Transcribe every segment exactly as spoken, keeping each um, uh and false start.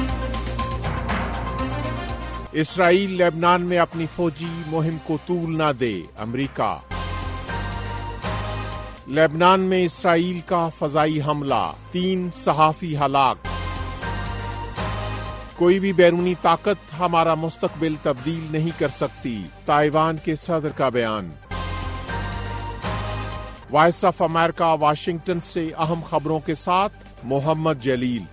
اسرائیل لبنان میں اپنی فوجی مہم کو طول نہ دے، امریکہ۔ لبنان میں اسرائیل کا فضائی حملہ، تین صحافی ہلاک۔ کوئی بھی بیرونی طاقت ہمارا مستقبل تبدیل نہیں کر سکتی، تائیوان کے صدر کا بیان۔ وائس آف امریکہ واشنگٹن سے اہم خبروں کے ساتھ محمد جلیل۔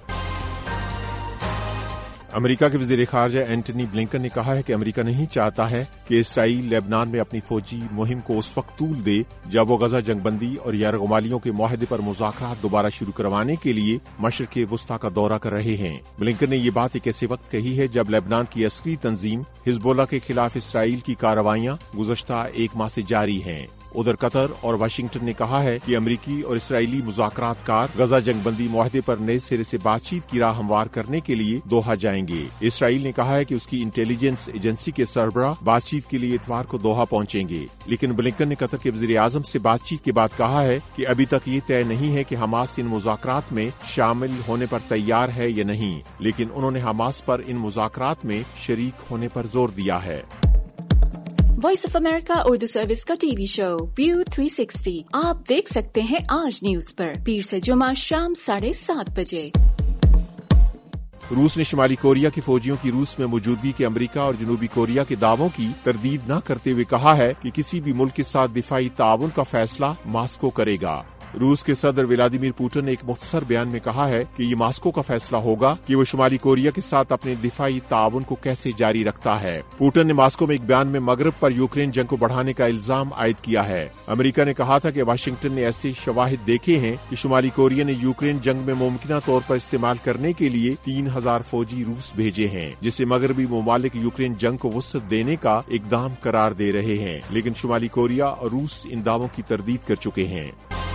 امریکہ کے وزیر خارجہ اینٹنی بلنکن نے کہا ہے کہ امریکہ نہیں چاہتا ہے کہ اسرائیل لبنان میں اپنی فوجی مہم کو اس وقت طول دے جب وہ غزہ جنگ بندی اور یرغمالیوں کے معاہدے پر مذاکرات دوبارہ شروع کروانے کے لیے مشرق وسطی کا دورہ کر رہے ہیں۔ بلنکن نے یہ بات ایک ایسے وقت کہی ہے جب لبنان کی عسکری تنظیم حزب اللہ کے خلاف اسرائیل کی کارروائیاں گزشتہ ایک ماہ سے جاری ہیں۔ ادھر قطر اور واشنگٹن نے کہا ہے کہ امریکی اور اسرائیلی مذاکرات کار غزہ جنگ بندی معاہدے پر نئے سرے سے بات چیت کی راہ ہموار کرنے کے لیے دوحہ جائیں گے۔ اسرائیل نے کہا ہے کہ اس کی انٹیلیجنس ایجنسی کے سربراہ بات چیت کے لیے اتوار کو دوحہ پہنچیں گے، لیکن بلنکن نے قطر کے وزیر اعظم سے بات چیت کے بعد کہا ہے کہ ابھی تک یہ طے نہیں ہے کہ حماس ان مذاکرات میں شامل ہونے پر تیار ہے یا نہیں، لیکن انہوں نے حماس پر ان مذاکرات میں شریک ہونے پر زور دیا ہے۔ Voice of America Urdu service کا TV show view three sixty آپ دیکھ سکتے ہیں آج نیوز پر، پیر سے جمعہ شام ساڑھے سات بجے۔ روس نے شمالی کوریا کی فوجیوں کی روس میں موجودگی کے امریکہ اور جنوبی کوریا کے دعووں کی تردید نہ کرتے ہوئے کہا ہے کہ کسی بھی ملک کے ساتھ دفاعی تعاون کا فیصلہ ماسکو کرے گا۔ روس کے صدر ولادیمیر پوٹن نے ایک مختصر بیان میں کہا ہے کہ یہ ماسکو کا فیصلہ ہوگا کہ وہ شمالی کوریا کے ساتھ اپنے دفاعی تعاون کو کیسے جاری رکھتا ہے۔ پوٹن نے ماسکو میں ایک بیان میں مغرب پر یوکرین جنگ کو بڑھانے کا الزام عائد کیا ہے۔ امریکہ نے کہا تھا کہ واشنگٹن نے ایسے شواہد دیکھے ہیں کہ شمالی کوریا نے یوکرین جنگ میں ممکنہ طور پر استعمال کرنے کے لیے تین ہزار فوجی روس بھیجے ہیں، جسے مغربی ممالک یوکرین جنگ کو وسعت دینے کا اقدام قرار دے رہے ہیں، لیکن شمالی کوریا اور روس ان دعووں کی تردید کر چکے ہیں۔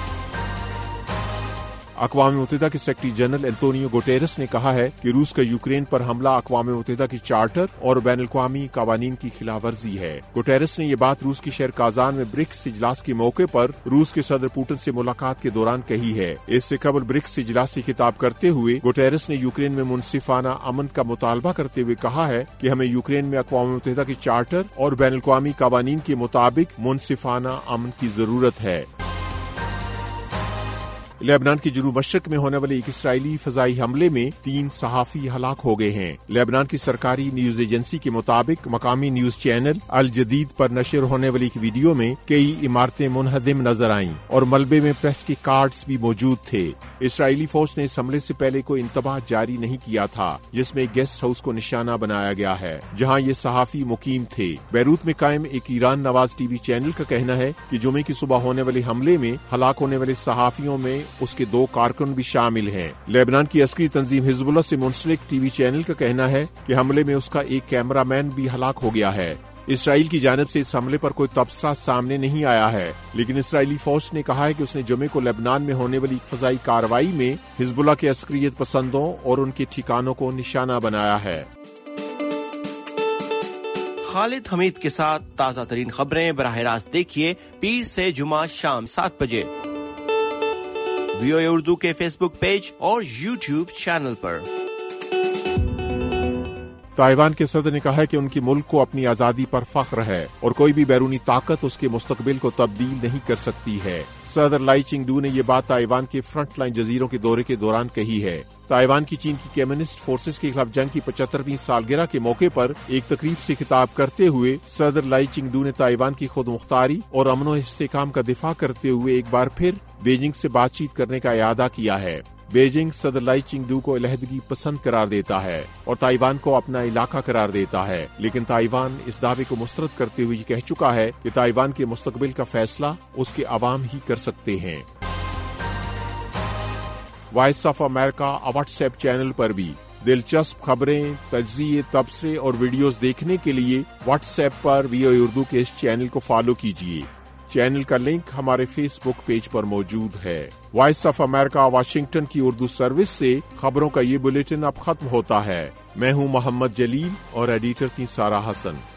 اقوام متحدہ کے سیکرٹری جنرل انتونیو گوٹیرس نے کہا ہے کہ روس کا یوکرین پر حملہ اقوام متحدہ کی چارٹر اور بین الاقوامی قوانین کی خلاف ورزی ہے۔ گوٹیرس نے یہ بات روس کی شہر کازان میں برکس اجلاس کے موقع پر روس کے صدر پوٹن سے ملاقات کے دوران کہی ہے۔ اس سے قبل برکس اجلاس سے خطاب کرتے ہوئے گوٹیرس نے یوکرین میں منصفانہ امن کا مطالبہ کرتے ہوئے کہا ہے کہ ہمیں یوکرین میں اقوام متحدہ کی چارٹر اور بین الاقوامی قوانین کے مطابق منصفانہ امن کی ضرورت ہے۔ لیبنان کے جنوب مشرق میں ہونے والے ایک اسرائیلی فضائی حملے میں تین صحافی ہلاک ہو گئے ہیں۔ لیبنان کی سرکاری نیوز ایجنسی کے مطابق مقامی نیوز چینل الجدید پر نشر ہونے والی ایک ویڈیو میں کئی عمارتیں منہدم نظر آئیں اور ملبے میں پریس کے کارڈز بھی موجود تھے۔ اسرائیلی فوج نے اس حملے سے پہلے کوئی انتباہ جاری نہیں کیا تھا، جس میں ایک گیسٹ ہاؤس کو نشانہ بنایا گیا ہے جہاں یہ صحافی مقیم تھے۔ بیروت میں قائم ایک ایران نواز ٹی وی چینل کا کہنا ہے کہ جمعے کی صبح ہونے والے حملے میں ہلاک ہونے والے صحافیوں میں اس کے دو کارکن بھی شامل ہیں۔ لیبنان کی عسکری تنظیم حزب اللہ سے منسلک ٹی وی چینل کا کہنا ہے کہ حملے میں اس کا ایک کیمرہ مین بھی ہلاک ہو گیا ہے۔ اسرائیل کی جانب سے اس حملے پر کوئی تبصرہ سامنے نہیں آیا ہے، لیکن اسرائیلی فوج نے کہا ہے کہ اس نے جمعے کو لیبنان میں ہونے والی ایک فضائی کارروائی میں حزب اللہ کے عسکریت پسندوں اور ان کے ٹھکانوں کو نشانہ بنایا ہے۔ خالد حمید کے ساتھ تازہ ترین خبریں براہ راست دیکھیے پیر سے جمعہ شام سات بجے وی او اے اردو کے فیس بک پیج اور یوٹیوب چینل پر۔ تائیوان کے صدر نے کہا ہے کہ ان کے ملک کو اپنی آزادی پر فخر ہے اور کوئی بھی بیرونی طاقت اس کے مستقبل کو تبدیل نہیں کر سکتی ہے۔ صدر لائی چنگ ڈو نے یہ بات تائیوان کے فرنٹ لائن جزیروں کے دورے کے دوران کہی ہے۔ تائیوان کی چین کی کمیونسٹ فورسز کے خلاف جنگ کی پچہترویں سالگرہ کے موقع پر ایک تقریب سے خطاب کرتے ہوئے صدر لائی چنگ ڈو نے تائیوان کی خود مختاری اور امن و استحکام کا دفاع کرتے ہوئے ایک بار پھر بیجنگ سے بات چیت کرنے کا اعادہ کیا ہے۔ بیجنگ صدر لائی چنگ ڈو کو علیحدگی پسند قرار دیتا ہے اور تائیوان کو اپنا علاقہ قرار دیتا ہے، لیکن تائیوان اس دعوے کو مسترد کرتے ہوئے یہ کہہ چکا ہے کہ تائیوان کے مستقبل کا فیصلہ اس کے عوام ہی کر سکتے ہیں۔ Voice of America WhatsApp channel پر بھی دلچسپ خبریں، تجزیے، تبصرے اور ویڈیوز دیکھنے کے لیے واٹس ایپ پر وی او اے اردو کے اس چینل کو فالو کیجیے۔ چینل کا لنک ہمارے فیس بک پیج پر موجود ہے۔ وائس آف امریکہ واشنگٹن کی اردو سروس سے خبروں کا یہ بلیٹن اب ختم ہوتا ہے۔ میں ہوں محمد جلیل اور ایڈیٹر تھی سارہ حسن۔